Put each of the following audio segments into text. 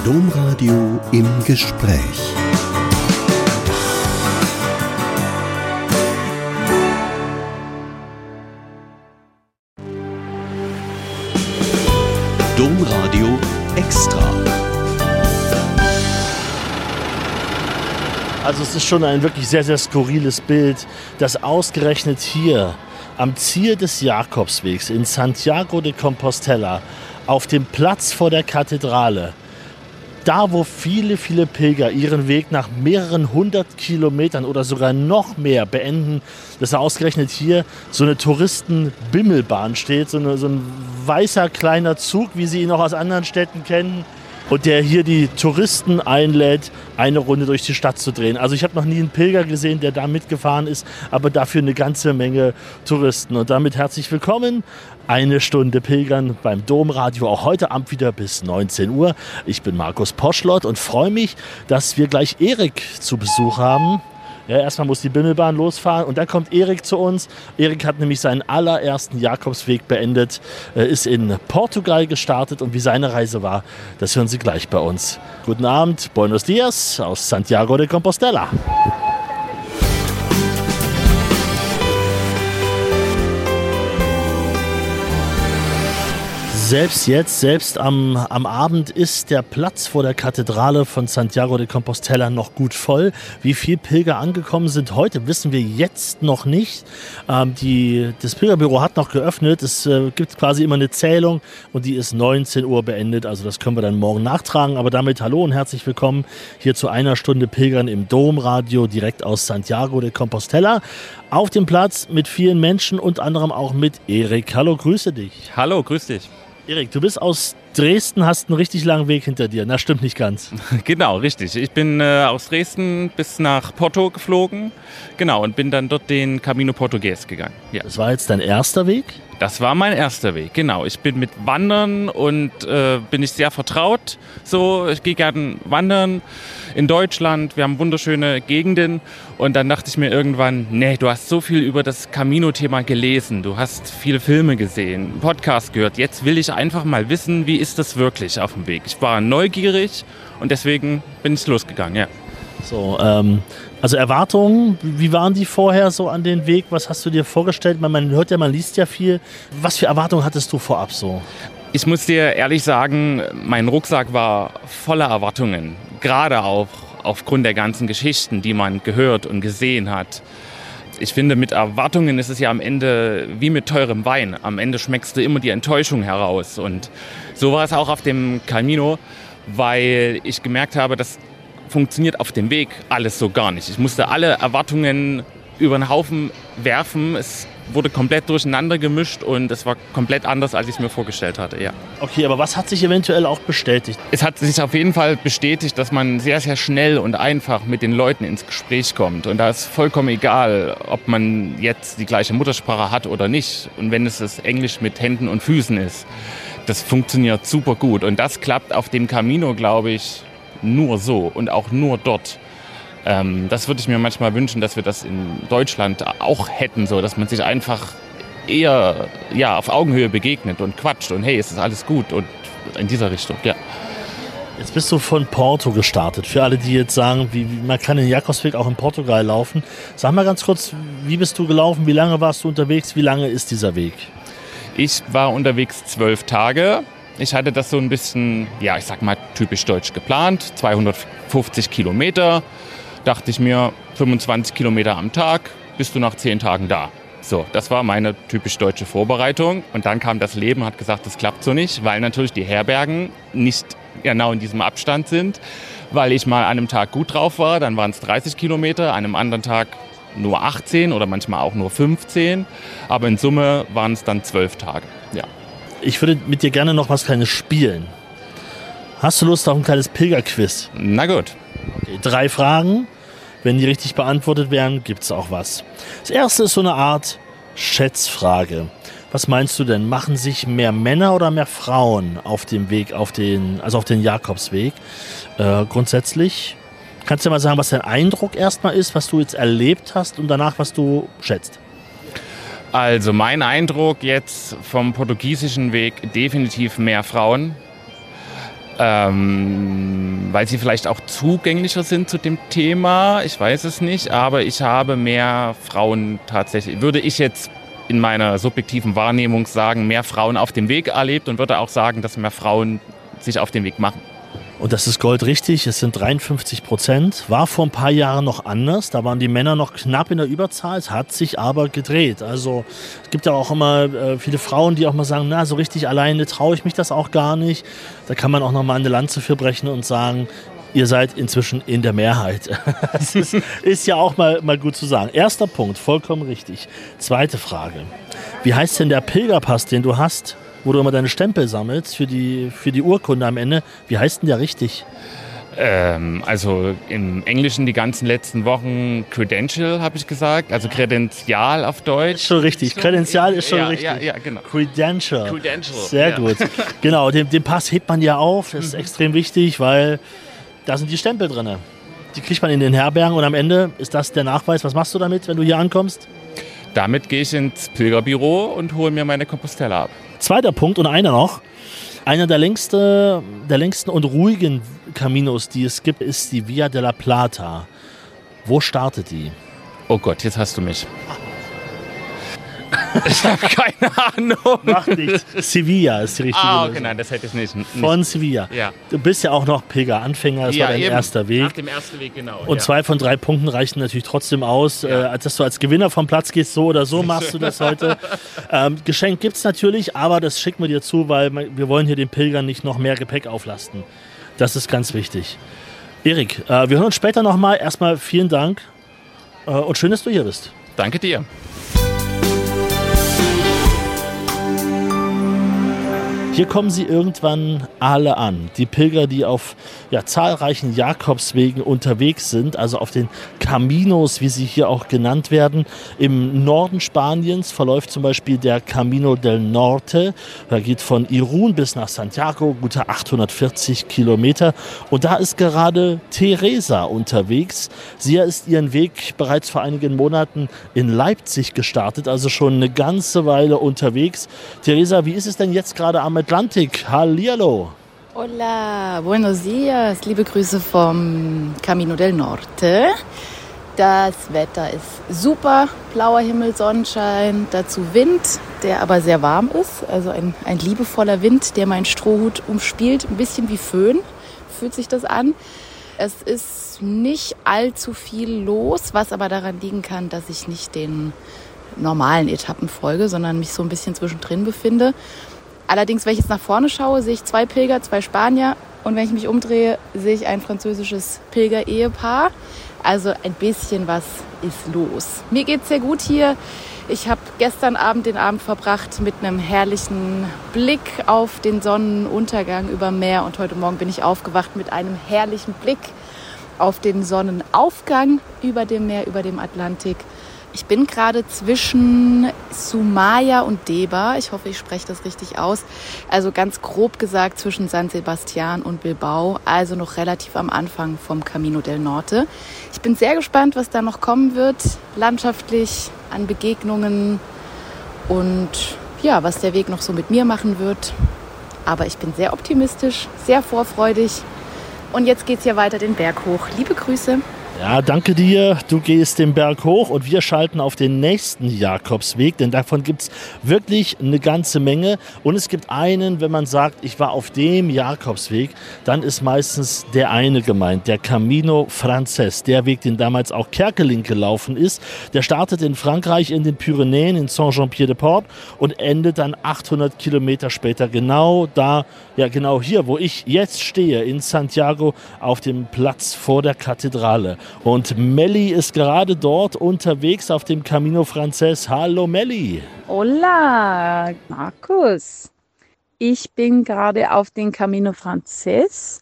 Domradio im Gespräch. Domradio Extra. Also es ist schon ein wirklich sehr, sehr skurriles Bild, dass ausgerechnet hier am Ziel des Jakobswegs in Santiago de Compostela auf dem Platz vor der Kathedrale, da wo viele, viele Pilger ihren Weg nach mehreren 100 Kilometern oder sogar noch mehr beenden, dass ausgerechnet hier so eine Touristenbimmelbahn steht, so ein weißer kleiner Zug, wie Sie ihn auch aus anderen Städten kennen, und der hier die Touristen einlädt, eine Runde durch die Stadt zu drehen. Also ich habe noch nie einen Pilger gesehen, der da mitgefahren ist, aber dafür eine ganze Menge Touristen. Und damit herzlich willkommen. Eine Stunde Pilgern beim Domradio, auch heute Abend wieder bis 19 Uhr. Ich bin Markus Poschlott und freue mich, dass wir gleich Erik zu Besuch haben. Ja, erstmal muss die Bimmelbahn losfahren und dann kommt Erik zu uns. Erik hat nämlich seinen allerersten Jakobsweg beendet, ist in Portugal gestartet und wie seine Reise war, das hören Sie gleich bei uns. Guten Abend, buenos dias aus Santiago de Compostela. Selbst am Abend ist der Platz vor der Kathedrale von Santiago de Compostela noch gut voll. Wie viele Pilger angekommen sind heute, wissen wir jetzt noch nicht. Das Pilgerbüro hat noch geöffnet. Es gibt quasi immer eine Zählung und die ist 19 Uhr beendet. Also das können wir dann morgen nachtragen. Aber damit hallo und herzlich willkommen hier zu einer Stunde Pilgern im Domradio direkt aus Santiago de Compostela. Auf dem Platz mit vielen Menschen, unter anderem auch mit Erik. Hallo, grüße dich. Hallo, grüß dich. Erik, du bist aus Dresden, hast einen richtig langen Weg hinter dir. Na, stimmt nicht ganz. Genau, richtig. Ich bin aus Dresden bis nach Porto geflogen. Genau, und bin dann dort den Camino Portugues gegangen. Ja. Das war jetzt dein erster Weg? Das war mein erster Weg, genau. Ich bin mit Wandern und bin ich sehr vertraut. So, ich gehe gerne wandern in Deutschland. Wir haben wunderschöne Gegenden. Und dann dachte ich mir irgendwann, nee, du hast so viel über das Camino-Thema gelesen. Du hast viele Filme gesehen, einen Podcast gehört. Jetzt will ich einfach mal wissen, wie ist das wirklich auf dem Weg. Ich war neugierig und deswegen bin ich losgegangen, ja. So, also Erwartungen, wie waren die vorher so an den Weg? Was hast du dir vorgestellt? Man hört ja, man liest ja viel. Was für Erwartungen hattest du vorab so? Ich muss dir ehrlich sagen, mein Rucksack war voller Erwartungen. Gerade auch aufgrund der ganzen Geschichten, die man gehört und gesehen hat. Ich finde, mit Erwartungen ist es ja am Ende wie mit teurem Wein. Am Ende schmeckst du immer die Enttäuschung heraus. Und so war es auch auf dem Camino, weil ich gemerkt habe, dass funktioniert auf dem Weg alles so gar nicht. Ich musste alle Erwartungen über den Haufen werfen. Es wurde komplett durcheinander gemischt und es war komplett anders, als ich es mir vorgestellt hatte. Ja. Okay, aber was hat sich eventuell auch bestätigt? Es hat sich auf jeden Fall bestätigt, dass man sehr, sehr schnell und einfach mit den Leuten ins Gespräch kommt. Und da ist vollkommen egal, ob man jetzt die gleiche Muttersprache hat oder nicht. Und wenn es das Englisch mit Händen und Füßen ist, das funktioniert super gut. Und das klappt auf dem Camino, glaube ich, nur so und auch nur dort. Das würde ich mir manchmal wünschen, dass wir das in Deutschland auch hätten, so dass man sich einfach eher auf Augenhöhe begegnet und quatscht und hey, es ist alles gut und in dieser Richtung, ja. Jetzt bist du von Porto gestartet. Für alle, die jetzt sagen, man kann den Jakobsweg auch in Portugal laufen. Sag mal ganz kurz, wie bist du gelaufen, wie lange warst du unterwegs, wie lange ist dieser Weg? Ich war unterwegs 12 Tage. Ich hatte das so ein bisschen, ich sag mal, typisch deutsch geplant, 250 Kilometer. Dachte ich mir, 25 Kilometer am Tag, bist du nach 10 Tagen da. So, das war meine typisch deutsche Vorbereitung. Und dann kam das Leben, hat gesagt, das klappt so nicht, weil natürlich die Herbergen nicht genau in diesem Abstand sind. Weil ich mal an einem Tag gut drauf war, dann waren es 30 Kilometer, an einem anderen Tag nur 18 oder manchmal auch nur 15. Aber in Summe waren es dann 12 Tage, ja. Ich würde mit dir gerne noch was Kleines spielen. Hast du Lust auf ein kleines Pilgerquiz? Na gut. Okay, 3 Fragen. Wenn die richtig beantwortet werden, gibt es auch was. Das erste ist so eine Art Schätzfrage. Was meinst du denn? Machen sich mehr Männer oder mehr Frauen auf dem Weg, auf den Jakobsweg? Grundsätzlich. Kannst du mal sagen, was dein Eindruck erstmal ist, was du jetzt erlebt hast und danach, was du schätzt? Also mein Eindruck jetzt vom portugiesischen Weg, definitiv mehr Frauen. Weil sie vielleicht auch zugänglicher sind zu dem Thema, ich weiß es nicht, aber ich habe mehr Frauen tatsächlich, würde ich jetzt in meiner subjektiven Wahrnehmung sagen, mehr Frauen auf dem Weg erlebt und würde auch sagen, dass mehr Frauen sich auf den Weg machen. Und das ist goldrichtig, es sind 53%. War vor ein paar Jahren noch anders, da waren die Männer noch knapp in der Überzahl, es hat sich aber gedreht. Also es gibt ja auch immer viele Frauen, die auch mal sagen, na, so richtig alleine traue ich mich das auch gar nicht. Da kann man auch noch mal eine Lanze für brechen und sagen, ihr seid inzwischen in der Mehrheit. Das ist ja auch mal gut zu sagen. Erster Punkt, vollkommen richtig. Zweite Frage, wie heißt denn der Pilgerpass, den du hast, wo du immer deine Stempel sammelst für die Urkunde am Ende? Wie heißt denn der richtig? Also im Englischen die ganzen letzten Wochen Credential, habe ich gesagt. Also Kredenzial auf Deutsch. Ist schon richtig. Kredenzial ist schon richtig. Ja, genau. Credential. Sehr ja. gut. Genau, den Pass hebt man ja auf. Das ist extrem wichtig, weil da sind die Stempel drin. Die kriegt man in den Herbergen und am Ende ist das der Nachweis. Was machst du damit, wenn du hier ankommst? Damit gehe ich ins Pilgerbüro und hole mir meine Compostella ab. Zweiter Punkt und einer noch. Einer der längsten und ruhigen Caminos, die es gibt, ist die Via de la Plata. Wo startet die? Oh Gott, jetzt hast du mich. Ich habe keine Ahnung. Macht nichts. Sevilla ist die richtige okay, Lösung. nein, das hätte ich nicht. Von Sevilla. Ja. Du bist ja auch noch Pilgeranfänger, das war dein erster Weg. Nach dem ersten Weg, genau. Und 2 von 3 Punkten reichen natürlich trotzdem aus. Dass du als Gewinner vom Platz gehst, so oder so machst du das heute. Geschenk gibt es natürlich, aber das schicken wir dir zu, weil wir wollen hier den Pilgern nicht noch mehr Gepäck auflasten. Das ist ganz wichtig. Erik, wir hören uns später nochmal. Erstmal vielen Dank und schön, dass du hier bist. Danke dir. Hier kommen sie irgendwann alle an. Die Pilger, die auf zahlreichen Jakobswegen unterwegs sind, also auf den Caminos, wie sie hier auch genannt werden. Im Norden Spaniens verläuft zum Beispiel der Camino del Norte. Er geht von Irún bis nach Santiago, gute 840 Kilometer. Und da ist gerade Teresa unterwegs. Sie ist ihren Weg bereits vor einigen Monaten in Leipzig gestartet, also schon eine ganze Weile unterwegs. Teresa, wie ist es denn jetzt gerade am Atlantik? Hallihallo. Hola, buenos dias, liebe Grüße vom Camino del Norte. Das Wetter ist super, blauer Himmel, Sonnenschein, dazu Wind, der aber sehr warm ist. Also ein liebevoller Wind, der meinen Strohhut umspielt, ein bisschen wie Föhn, fühlt sich das an. Es ist nicht allzu viel los, was aber daran liegen kann, dass ich nicht den normalen Etappen folge, sondern mich so ein bisschen zwischendrin befinde. Allerdings, wenn ich jetzt nach vorne schaue, sehe ich 2 Pilger, 2 Spanier. Und wenn ich mich umdrehe, sehe ich ein französisches Pilger-Ehepaar. Also ein bisschen was ist los. Mir geht's sehr gut hier. Ich habe gestern Abend den Abend verbracht mit einem herrlichen Blick auf den Sonnenuntergang über dem Meer. Und heute Morgen bin ich aufgewacht mit einem herrlichen Blick auf den Sonnenaufgang über dem Meer, über dem Atlantik. Ich bin gerade zwischen Sumaya und Deba. Ich hoffe, ich spreche das richtig aus. Also ganz grob gesagt zwischen San Sebastian und Bilbao. Also noch relativ am Anfang vom Camino del Norte. Ich bin sehr gespannt, was da noch kommen wird. Landschaftlich, an Begegnungen und ja, was der Weg noch so mit mir machen wird. Aber ich bin sehr optimistisch, sehr vorfreudig. Und jetzt geht's hier weiter den Berg hoch. Liebe Grüße. Ja, danke dir. Du gehst den Berg hoch und wir schalten auf den nächsten Jakobsweg, denn davon gibt es wirklich eine ganze Menge. Und es gibt einen, wenn man sagt, ich war auf dem Jakobsweg, dann ist meistens der eine gemeint, der Camino Frances, der Weg, den damals auch Kerkeling gelaufen ist. Der startet in Frankreich in den Pyrenäen, in Saint-Jean-Pied-de-Port und endet dann 800 Kilometer später genau da, ja genau hier, wo ich jetzt stehe, in Santiago auf dem Platz vor der Kathedrale. Und Melli ist gerade dort unterwegs auf dem Camino Frances. Hallo Melli. Hola, Markus. Ich bin gerade auf dem Camino Frances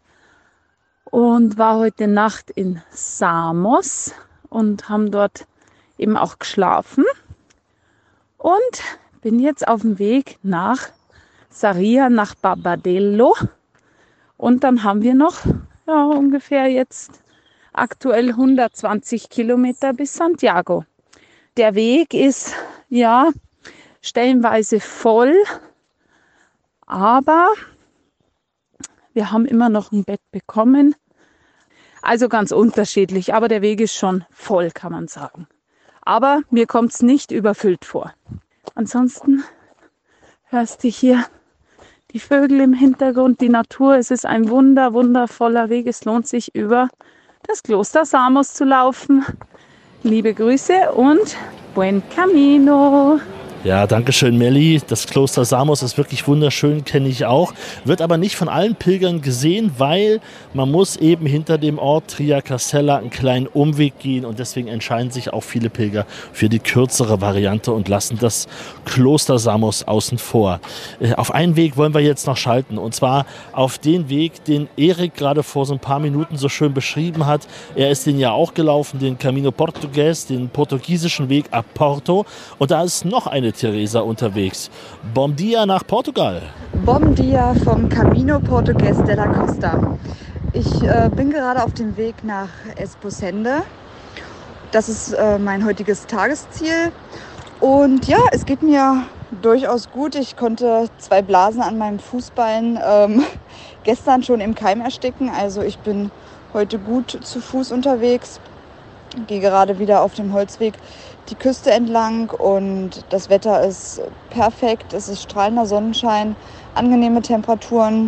und war heute Nacht in Samos und haben dort eben auch geschlafen. Und bin jetzt auf dem Weg nach Sarria, nach Barbadillo. Und dann haben wir noch ungefähr jetzt aktuell 120 Kilometer bis Santiago. Der Weg ist stellenweise voll, aber Wir haben immer noch ein Bett bekommen. Also ganz unterschiedlich, aber der Weg ist schon voll, kann man sagen. Aber mir kommt es nicht überfüllt vor. Ansonsten hörst du hier die Vögel im Hintergrund, die Natur. Es ist ein wundervoller Weg. Es lohnt sich, über das Kloster Samos zu laufen. Liebe Grüße und buen camino! Ja, danke schön, Melli. Das Kloster Samos ist wirklich wunderschön, kenne ich auch. Wird aber nicht von allen Pilgern gesehen, weil man muss eben hinter dem Ort Triacastella einen kleinen Umweg gehen und deswegen entscheiden sich auch viele Pilger für die kürzere Variante und lassen das Kloster Samos außen vor. Auf einen Weg wollen wir jetzt noch schalten und zwar auf den Weg, den Erik gerade vor so ein paar Minuten so schön beschrieben hat. Er ist den ja auch gelaufen, den Camino Portugues, den portugiesischen Weg ab Porto, und da ist noch eine Teresa unterwegs. Bom dia nach Portugal. Bom dia vom Camino Portugues de la Costa. Ich bin gerade auf dem Weg nach Esposende. Das ist mein heutiges Tagesziel. Und ja, es geht mir durchaus gut. Ich konnte 2 Blasen an meinem Fußbein gestern schon im Keim ersticken. Also ich bin heute gut zu Fuß unterwegs. Gehe gerade wieder auf dem Holzweg die Küste entlang und das Wetter ist perfekt. Es ist strahlender Sonnenschein, angenehme Temperaturen.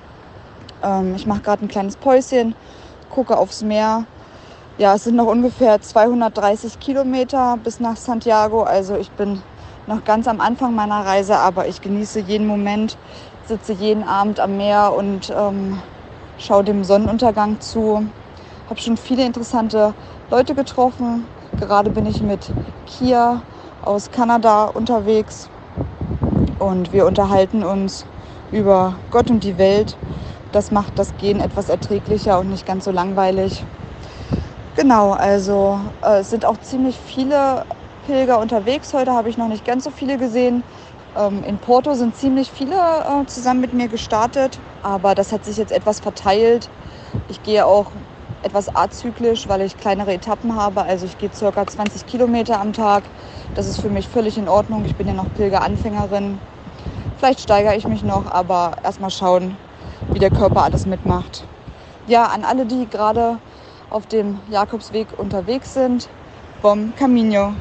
Ich mache gerade ein kleines Päuschen, gucke aufs Meer. Ja, es sind noch ungefähr 230 Kilometer bis nach Santiago. Also ich bin noch ganz am Anfang meiner Reise, aber ich genieße jeden Moment, sitze jeden Abend am Meer und schaue dem Sonnenuntergang zu. Habe schon viele interessante Leute getroffen. Gerade bin ich mit Kia aus Kanada unterwegs und wir unterhalten uns über Gott und die Welt. Das macht das Gehen etwas erträglicher und nicht ganz so langweilig. Genau, also es sind auch ziemlich viele Pilger unterwegs. Heute habe ich noch nicht ganz so viele gesehen. In Porto sind ziemlich viele zusammen mit mir gestartet, aber das hat sich jetzt etwas verteilt. Ich gehe auch etwas azyklisch, weil ich kleinere Etappen habe. Also ich gehe ca. 20 Kilometer am Tag. Das ist für mich völlig in Ordnung. Ich bin ja noch Pilgeranfängerin. Vielleicht steigere ich mich noch, aber erstmal schauen, wie der Körper alles mitmacht. Ja, an alle, die gerade auf dem Jakobsweg unterwegs sind, bom camino!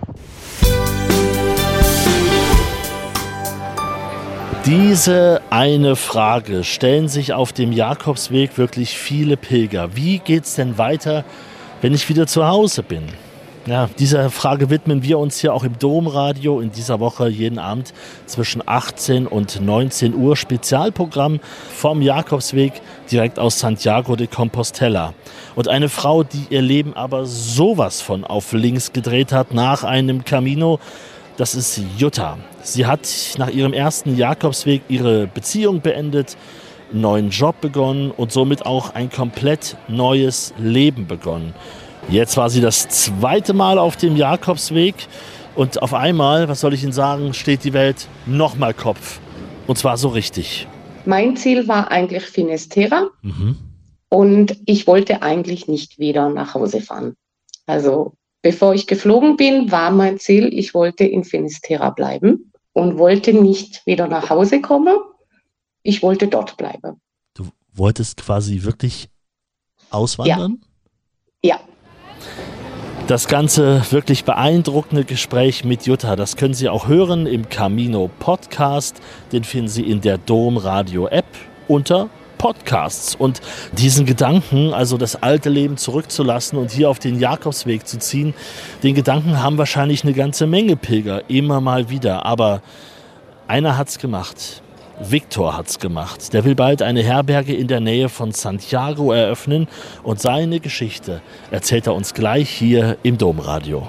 Diese eine Frage stellen sich auf dem Jakobsweg wirklich viele Pilger. Wie geht's denn weiter, wenn ich wieder zu Hause bin? Ja, dieser Frage widmen wir uns hier auch im Domradio in dieser Woche jeden Abend zwischen 18 und 19 Uhr. Spezialprogramm vom Jakobsweg direkt aus Santiago de Compostela. Und eine Frau, die ihr Leben aber sowas von auf links gedreht hat nach einem Camino, das ist Jutta. Sie hat nach ihrem ersten Jakobsweg ihre Beziehung beendet, einen neuen Job begonnen und somit auch ein komplett neues Leben begonnen. Jetzt war sie das 2. Mal auf dem Jakobsweg und auf einmal, was soll ich Ihnen sagen, steht die Welt nochmal Kopf. Und zwar so richtig. Mein Ziel war eigentlich Finisterre und ich wollte eigentlich nicht wieder nach Hause fahren. Also bevor ich geflogen bin, war mein Ziel, ich wollte in Finisterre bleiben und wollte nicht wieder nach Hause kommen. Ich wollte dort bleiben. Du wolltest quasi wirklich auswandern? Ja. Das ganze wirklich beeindruckende Gespräch mit Jutta, das können Sie auch hören im Camino Podcast. Den finden Sie in der Domradio App unter Podcasts. Und diesen Gedanken, also das alte Leben zurückzulassen und hier auf den Jakobsweg zu ziehen, den Gedanken haben wahrscheinlich eine ganze Menge Pilger immer mal wieder. Aber einer hat's gemacht. Victor hat's gemacht. Der will bald eine Herberge in der Nähe von Santiago eröffnen und seine Geschichte erzählt er uns gleich hier im Domradio.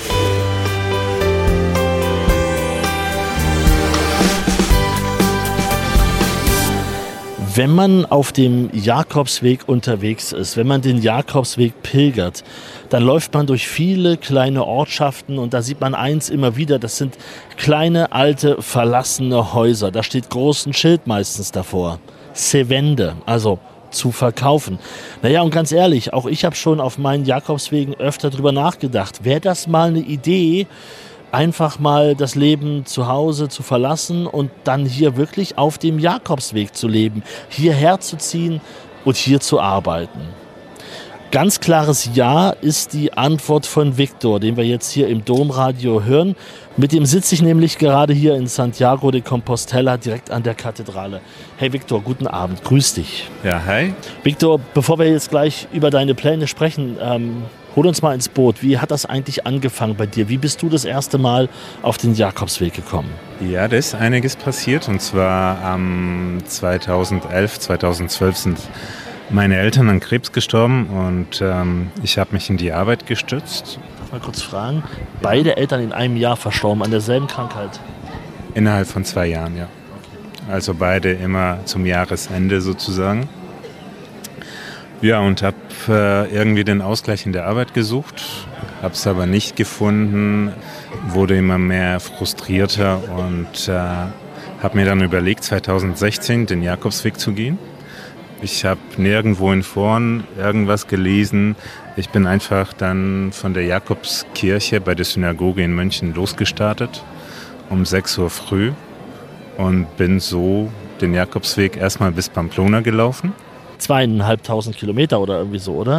Wenn man auf dem Jakobsweg unterwegs ist, wenn man den Jakobsweg pilgert, dann läuft man durch viele kleine Ortschaften und da sieht man eins immer wieder, das sind kleine, alte, verlassene Häuser. Da steht groß ein Schild meistens davor. Se vende, also zu verkaufen. Naja, und ganz ehrlich, auch ich habe schon auf meinen Jakobswegen öfter drüber nachgedacht. Wäre das mal eine Idee, einfach mal das Leben zu Hause zu verlassen und dann hier wirklich auf dem Jakobsweg zu leben, hierher zu ziehen und hier zu arbeiten? Ganz klares Ja ist die Antwort von Victor, den wir jetzt hier im Domradio hören. Mit dem sitze ich nämlich gerade hier in Santiago de Compostela, direkt an der Kathedrale. Hey Victor, guten Abend, grüß dich. Ja, hi. Victor, bevor wir jetzt gleich über deine Pläne sprechen, hol uns mal ins Boot. Wie hat das eigentlich angefangen bei dir? Wie bist du das erste Mal auf den Jakobsweg gekommen? Ja, da ist einiges passiert. Und zwar 2011, 2012 sind meine Eltern an Krebs gestorben und ich habe mich in die Arbeit gestützt. Darf mal kurz fragen? Beide Eltern in einem Jahr verstorben an derselben Krankheit? Innerhalb von 2 Jahren, ja. Also beide immer zum Jahresende sozusagen. Ja, und habe irgendwie den Ausgleich in der Arbeit gesucht, habe es aber nicht gefunden, wurde immer mehr frustrierter und habe mir dann überlegt, 2016 den Jakobsweg zu gehen. Ich habe nirgendwo in Foren irgendwas gelesen. Ich bin einfach dann von der Jakobskirche bei der Synagoge in München losgestartet um 6 Uhr früh und bin so den Jakobsweg erstmal bis Pamplona gelaufen. 2.500 Kilometer oder irgendwie so, oder?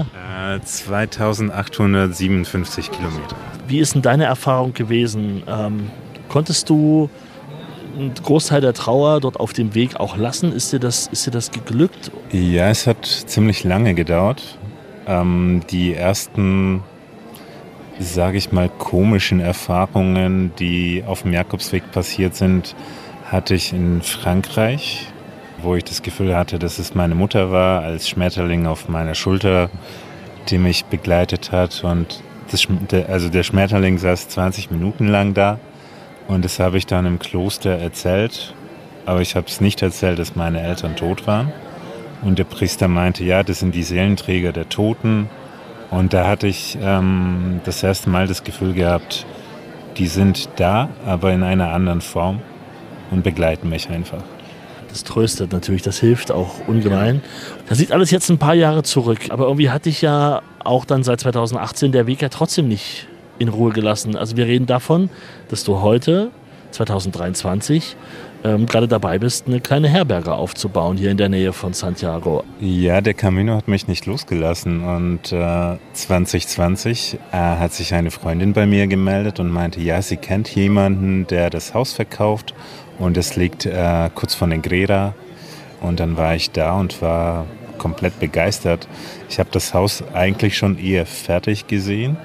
2857 Kilometer. Wie ist denn deine Erfahrung gewesen? Konntest du einen Großteil der Trauer dort auf dem Weg auch lassen? Ist dir das geglückt? Ja, es hat ziemlich lange gedauert. Die ersten, sage ich mal, komischen Erfahrungen, die auf dem Jakobsweg passiert sind, hatte ich in Frankreich, wo ich das Gefühl hatte, dass es meine Mutter war, als Schmetterling auf meiner Schulter, die mich begleitet hat. Und der Schmetterling saß 20 Minuten lang da. Und das habe ich dann im Kloster erzählt, aber ich habe es nicht erzählt, dass meine Eltern tot waren. Und der Priester meinte, ja, das sind die Seelenträger der Toten. Und da hatte ich das erste Mal das Gefühl gehabt, die sind da, aber in einer anderen Form und begleiten mich einfach. Das tröstet natürlich, das hilft auch ungemein. Das liegt alles jetzt ein paar Jahre zurück, aber irgendwie hatte ich ja auch dann seit 2018 der Weg ja trotzdem nicht in Ruhe gelassen. Also wir reden davon, dass du heute, 2023, gerade dabei bist, eine kleine Herberge aufzubauen hier in der Nähe von Santiago. Ja, der Camino hat mich nicht losgelassen und 2020 hat sich eine Freundin bei mir gemeldet und meinte, ja, sie kennt jemanden, der das Haus verkauft und es liegt kurz vor Negrera. Und dann war ich da und war komplett begeistert. Ich habe das Haus eigentlich schon eher fertig gesehen.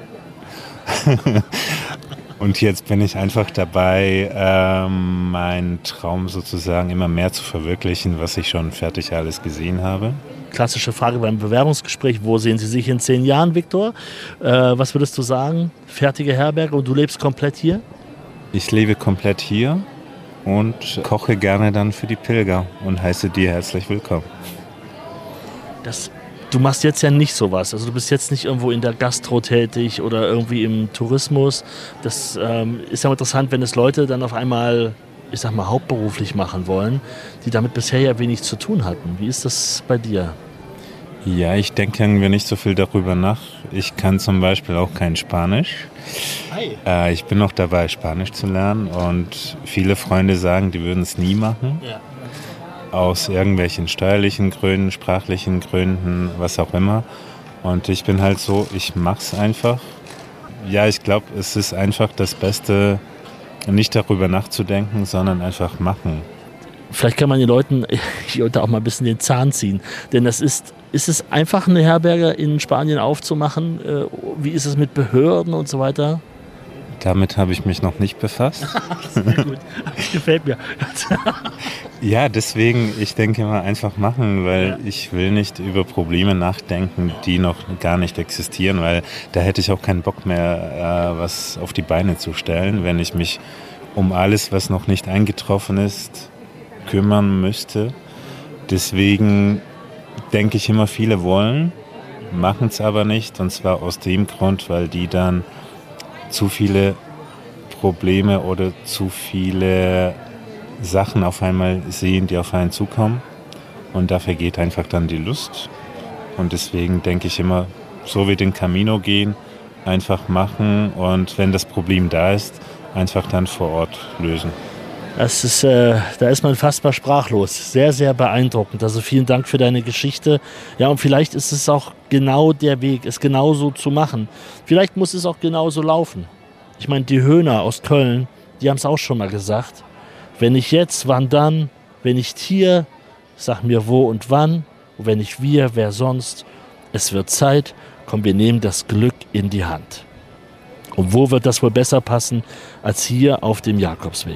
Und jetzt bin ich einfach dabei, meinen Traum sozusagen immer mehr zu verwirklichen, was ich schon fertig alles gesehen habe. Klassische Frage beim Bewerbungsgespräch, wo sehen Sie sich in 10 Jahren, Victor? Was würdest du sagen? Fertige Herberge und du lebst komplett hier? Ich lebe komplett hier und koche gerne dann für die Pilger und heiße dir herzlich willkommen. Du machst jetzt ja nicht sowas, also du bist jetzt nicht irgendwo in der Gastro tätig oder irgendwie im Tourismus. Das ist ja interessant, wenn es Leute dann auf einmal, ich sag mal, hauptberuflich machen wollen, die damit bisher ja wenig zu tun hatten. Wie ist das bei dir? Ja, ich denke irgendwie nicht so viel darüber nach. Ich kann zum Beispiel auch kein Spanisch. Hi. Ich bin noch dabei, Spanisch zu lernen und viele Freunde sagen, die würden es nie machen. Ja. Aus irgendwelchen steuerlichen Gründen, sprachlichen Gründen, was auch immer. Und ich bin halt so, ich mach's einfach. Ja, ich glaube, es ist einfach das Beste, nicht darüber nachzudenken, sondern einfach machen. Vielleicht kann man den Leuten hier auch mal ein bisschen den Zahn ziehen. Denn ist es einfach, eine Herberge in Spanien aufzumachen? Wie ist es mit Behörden und so weiter? Damit habe ich mich noch nicht befasst. Sehr gut, gefällt mir. Ja, deswegen, ich denke immer einfach machen, weil ich will nicht über Probleme nachdenken, die noch gar nicht existieren, weil da hätte ich auch keinen Bock mehr, was auf die Beine zu stellen, wenn ich mich um alles, was noch nicht eingetroffen ist, kümmern müsste. Deswegen denke ich immer, viele wollen, machen es aber nicht, und zwar aus dem Grund, weil die dann zu viele Probleme oder zu viele Sachen auf einmal sehen, die auf einen zukommen, und da vergeht einfach dann die Lust. Und deswegen denke ich immer, so wie den Camino gehen, einfach machen, und wenn das Problem da ist, einfach dann vor Ort lösen. Das ist, da ist man fast mal sprachlos. Sehr, sehr beeindruckend. Also vielen Dank für deine Geschichte. Ja, und vielleicht ist es auch genau der Weg, es genauso zu machen. Vielleicht muss es auch genauso laufen. Ich meine, die Höhner aus Köln, die haben es auch schon mal gesagt. Wenn nicht jetzt, wann dann? Wenn nicht hier, sag mir wo und wann. Und wenn nicht wir, wer sonst? Es wird Zeit. Komm, wir nehmen das Glück in die Hand. Und wo wird das wohl besser passen als hier auf dem Jakobsweg?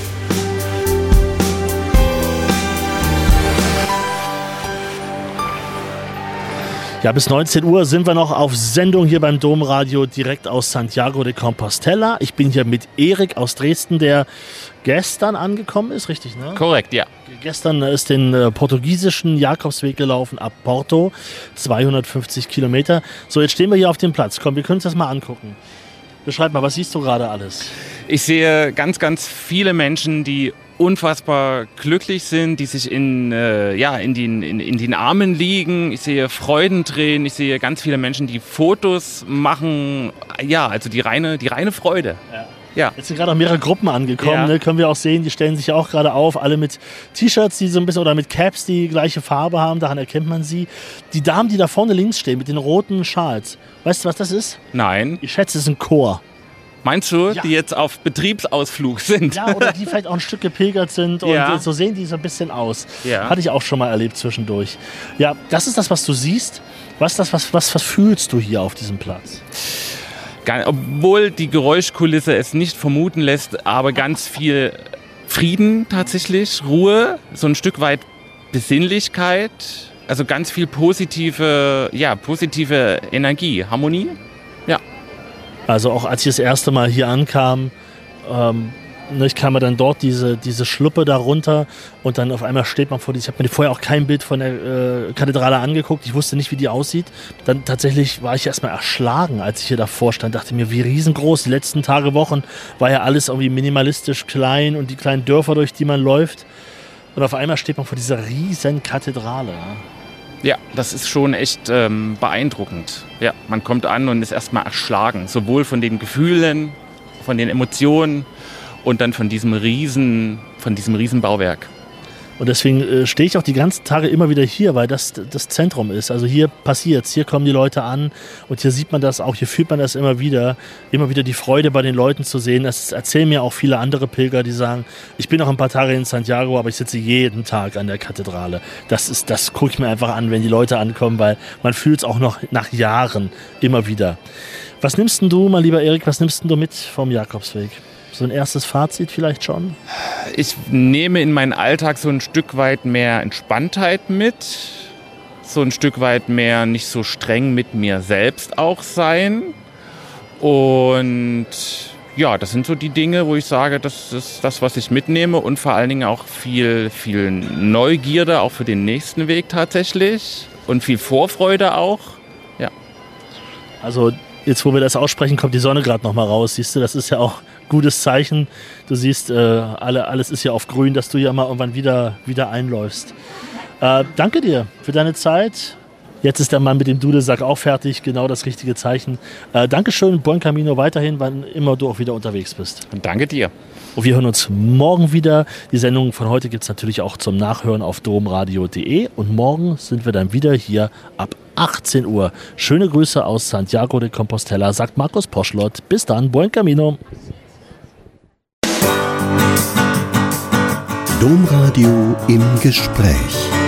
Ja, bis 19 Uhr sind wir noch auf Sendung hier beim Domradio direkt aus Santiago de Compostela. Ich bin hier mit Erik aus Dresden, der gestern angekommen ist, richtig, ne? Korrekt, ja. Gestern ist den portugiesischen Jakobsweg gelaufen ab Porto, 250 Kilometer. So, jetzt stehen wir hier auf dem Platz. Komm, wir können uns das mal angucken. Beschreib mal, was siehst du gerade alles? Ich sehe ganz, ganz viele Menschen, die unfassbar glücklich sind, die sich in den Armen liegen. Ich sehe Freudentränen, ich sehe ganz viele Menschen, die Fotos machen. Ja, also die reine Freude. Ja. Jetzt sind gerade auch mehrere Gruppen angekommen, ne? Können wir auch sehen, die stellen sich auch gerade auf, alle mit T-Shirts, die so ein bisschen, oder mit Caps, die gleiche Farbe haben, daran erkennt man sie. Die Damen, die da vorne links stehen, mit den roten Schals, weißt du, was das ist? Nein. Ich schätze, es ist ein Chor. Meinst du, die jetzt auf Betriebsausflug sind? Ja, oder die vielleicht auch ein Stück gepilgert sind und so sehen die so ein bisschen aus. Ja. Hatte ich auch schon mal erlebt zwischendurch. Ja, das ist das, was du siehst. Was fühlst du hier auf diesem Platz? Obwohl die Geräuschkulisse es nicht vermuten lässt, aber ganz viel Frieden tatsächlich, Ruhe, so ein Stück weit Besinnlichkeit, also ganz viel positive Energie, Harmonie. Ja. Also auch als ich das erste Mal hier ankam, ich kam mir dann dort diese Schluppe da runter und dann auf einmal steht man vor ich habe mir vorher auch kein Bild von der Kathedrale angeguckt, ich wusste nicht, wie die aussieht. Dann tatsächlich war ich erstmal erschlagen, als ich hier davor stand, dachte mir, wie riesengroß. Die letzten Tage, Wochen war ja alles irgendwie minimalistisch klein und die kleinen Dörfer, durch die man läuft. Und auf einmal steht man vor dieser riesen Kathedrale. Ja, das ist schon echt beeindruckend. Ja, man kommt an und ist erstmal erschlagen, sowohl von den Gefühlen, von den Emotionen und dann von diesem riesen Bauwerk. Und deswegen stehe ich auch die ganzen Tage immer wieder hier, weil das Zentrum ist. Also hier passiert's, hier kommen die Leute an und hier sieht man das auch, hier fühlt man das immer wieder die Freude bei den Leuten zu sehen. Das erzählen mir auch viele andere Pilger, die sagen, ich bin noch ein paar Tage in Santiago, aber ich sitze jeden Tag an der Kathedrale. Das gucke ich mir einfach an, wenn die Leute ankommen, weil man fühlt es auch noch nach Jahren immer wieder. Was nimmst denn du, mein lieber Erik, mit vom Jakobsweg? So ein erstes Fazit vielleicht schon? Ich nehme in meinen Alltag so ein Stück weit mehr Entspanntheit mit, so ein Stück weit mehr nicht so streng mit mir selbst auch sein. Und ja, das sind so die Dinge, wo ich sage, das ist das, was ich mitnehme und vor allen Dingen auch viel Neugierde auch für den nächsten Weg tatsächlich und viel Vorfreude auch. Ja. Also jetzt, wo wir das aussprechen, kommt die Sonne gerade noch mal raus. Siehst du, das ist ja auch gutes Zeichen. Du siehst, alles ist ja auf grün, dass du ja mal irgendwann wieder einläufst. Danke dir für deine Zeit. Jetzt ist der Mann mit dem Dudelsack auch fertig. Genau das richtige Zeichen. Dankeschön, Buen Camino weiterhin, wann immer du auch wieder unterwegs bist. Und danke dir. Und wir hören uns morgen wieder. Die Sendung von heute gibt es natürlich auch zum Nachhören auf domradio.de. Und morgen sind wir dann wieder hier ab 18 Uhr. Schöne Grüße aus Santiago de Compostela, sagt Markus Poschlott. Bis dann, Buen Camino. Domradio im Gespräch.